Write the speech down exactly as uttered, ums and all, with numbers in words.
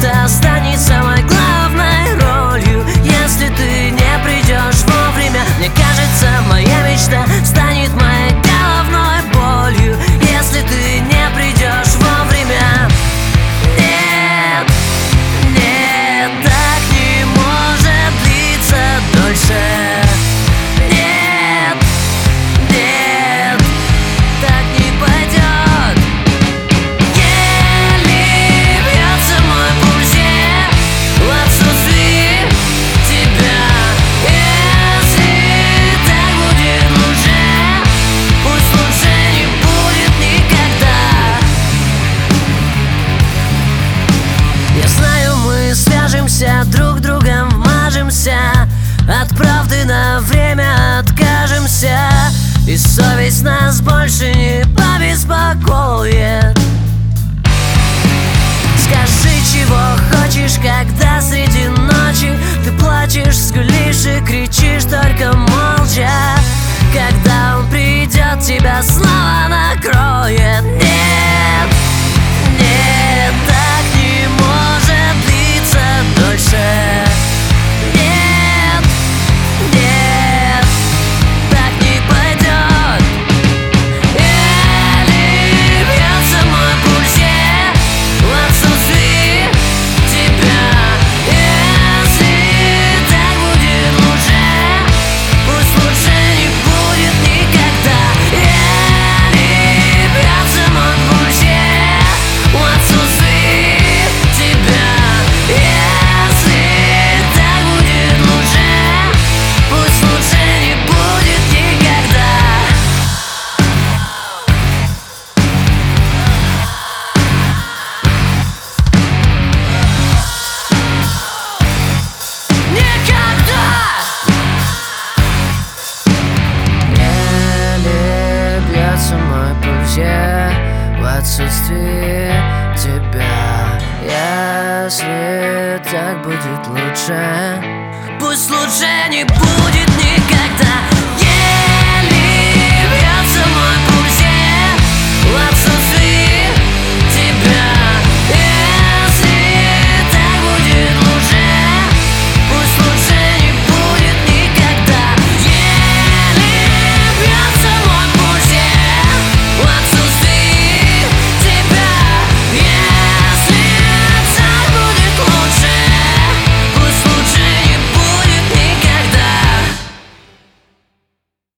мечта станет самой главной ролью. Если ты не придешь вовремя, мне кажется, моя мечта станет моей головной болью. Если ты не придешь вовремя, нет, нет, так не может длиться дольше. Нет, нет, так не пойдет. Еле бьется мой пульс в отсутствии тебя. Если так будет лучше, пусть лучше не будет никогда. Я знаю, мы свяжемся, друг другом вмажемся, от правды на время откажемся, и совесть нас больше не побеспокоит. Скажи, чего хочешь, когда среди ночи ты плачешь, скулишь и кричишь только молча. Когда он придет, тебя снова накроет. Нет, нет, так не может длиться дольше. Нет, нет, так не пойдет. Еле бьется мой пульс в отсутствии тебя. Если так будет лучше, пусть лучше не будет никогда. Еле бьется мой пульс в отсутствии тебя. Если так будет лучше, пусть лучше не будет никогда. Никогда! Еле бьется мой пульс в отсутствии тебя. Если так будет лучше, пусть лучше не будет никогда.